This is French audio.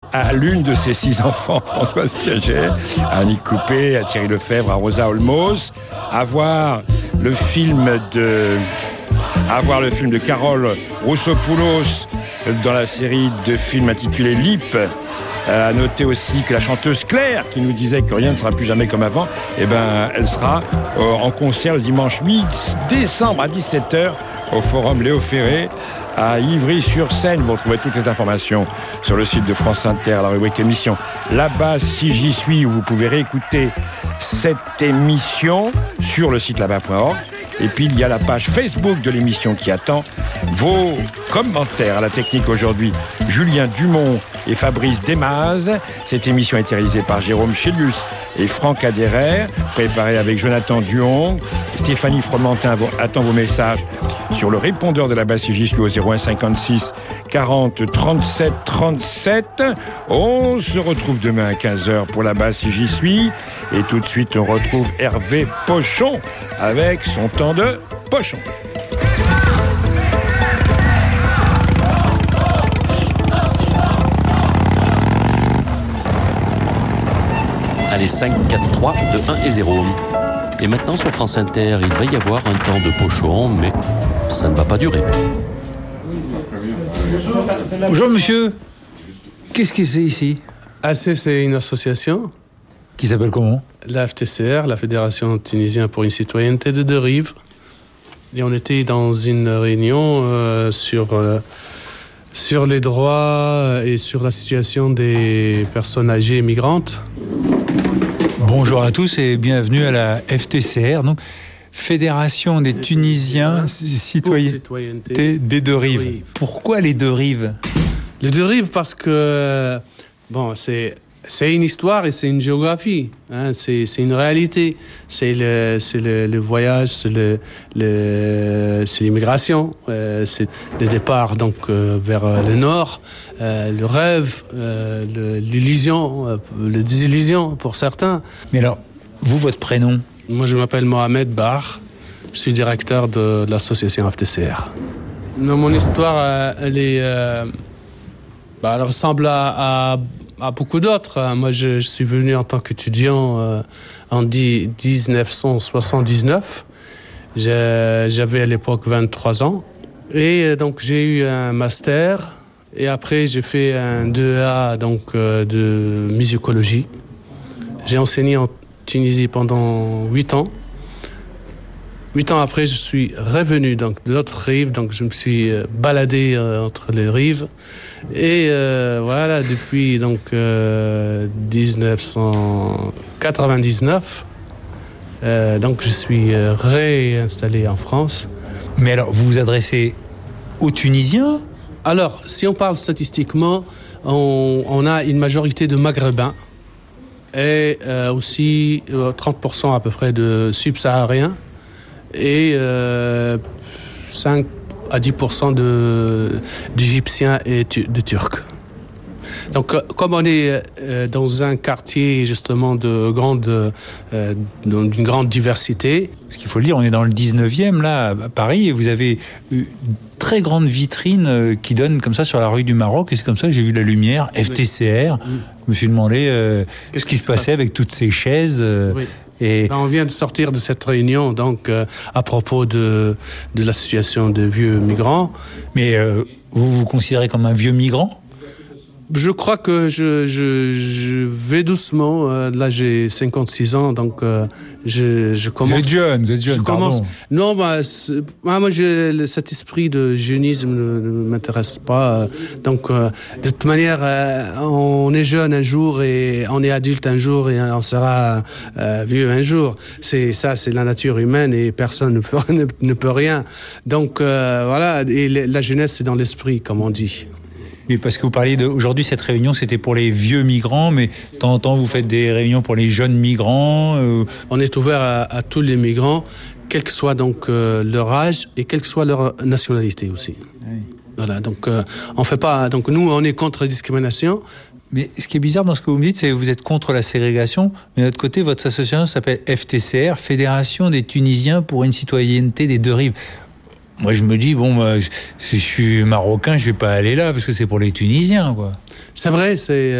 à l'une de ses 6 enfants, Françoise Piaget, à Annick Coupé, à Thierry Lefebvre, à Rosa Olmos, à voir le film de Carole Roussopoulos dans la série de films intitulée Lip. À noter aussi que la chanteuse Claire, qui nous disait que rien ne sera plus jamais comme avant, elle sera en concert le dimanche 8 décembre à 17h au Forum Léo Ferré à Ivry-sur-Seine. Vous retrouvez toutes les informations sur le site de France Inter, à la rubrique émission Là-bas si j'y suis, où vous pouvez réécouter cette émission sur le site là-bas.org. Et puis il y a la page Facebook de l'émission qui attend vos commentaires. À la technique aujourd'hui, Julien Dumont et Fabrice Desmazes. Cette émission a été réalisée par Jérôme Chélius et Franck Adhérer, préparée avec Jonathan Duhong. Stéphanie Fromentin attend vos messages sur le répondeur de la base CJSU au 01 56 40 37 37. On se retrouve demain à 15h pour la base CJSU. Et tout de suite, on retrouve Hervé Pochon avec son temps de Pochon. Allez, 5, 4, 3, 2, 1 et 0. Et maintenant, sur France Inter, il va y avoir un temps de Pochon, mais ça ne va pas durer. Bonjour monsieur, qu'est-ce que c'est ici? c'est une association. Qui s'appelle comment? La FTCR, la Fédération tunisienne pour une citoyenneté de deux rives. Et on était dans une réunion sur les droits et sur la situation des personnes âgées migrantes. Bonjour à tous et bienvenue à la FTCR, donc Fédération des Tunisiens citoyenneté des deux rives. Pourquoi les deux rives? Les deux rives parce que c'est une histoire et c'est une géographie, hein, c'est une réalité. C'est le voyage, c'est l'immigration, c'est le départ donc vers le nord, le rêve, l'illusion, la désillusion pour certains. Mais alors, vous, votre prénom? Moi, je m'appelle Mohamed Bar. Je suis directeur de l'association FTCR. Non, mon histoire, elle ressemble à beaucoup d'autres. Moi, je suis venu en tant qu'étudiant en 1979. J'avais à l'époque 23 ans. Et donc, j'ai eu un master. Et après, j'ai fait un 2A de musicologie. J'ai enseigné en Tunisie pendant 8 ans. 8 ans après, je suis revenu de l'autre rive, donc je me suis baladé entre les rives. Et depuis 1999, je suis réinstallé en France. Mais alors, vous vous adressez aux Tunisiens? Alors, si on parle statistiquement, on a une majorité de Maghrébins et aussi 30% à peu près de Subsahariens. Et 5 à 10% d'Égyptiens et de Turcs. Donc, comme on est dans un quartier justement d'une grande diversité. Parce qu'il faut le dire, on est dans le 19e, là, à Paris, et vous avez une très grande vitrine qui donne comme ça sur la rue du Maroc, et c'est comme ça que j'ai vu la lumière, FTCR. Je me suis demandé ce qui se passait avec toutes ces chaises. Oui. Et on vient de sortir de cette réunion à propos de la situation des vieux migrants. Mais vous vous considérez comme un vieux migrant? Je crois que je vais doucement. Là, j'ai 56 ans, donc je commence. Vous êtes jeune, pardon. Non, moi, cet esprit de jeunisme ne m'intéresse pas. Donc, de toute manière, on est jeune un jour et on est adulte un jour et on sera vieux un jour. C'est la nature humaine et personne ne peut rien. Donc, voilà. Et la jeunesse, c'est dans l'esprit, comme on dit. Oui, parce que vous parliez aujourd'hui, cette réunion, c'était pour les vieux migrants, mais de temps en temps, vous faites des réunions pour les jeunes migrants. On est ouvert à tous les migrants, quel que soit leur âge et quelle que soit leur nationalité aussi. Oui. Voilà, donc on fait pas. Donc nous, on est contre la discrimination. Mais ce qui est bizarre dans ce que vous me dites, c'est que vous êtes contre la ségrégation, mais de l'autre côté, votre association s'appelle FTCR, Fédération des Tunisiens pour une citoyenneté des deux rives. Moi, je me dis, si je suis marocain, je vais pas aller là, parce que c'est pour les Tunisiens, quoi. C'est vrai,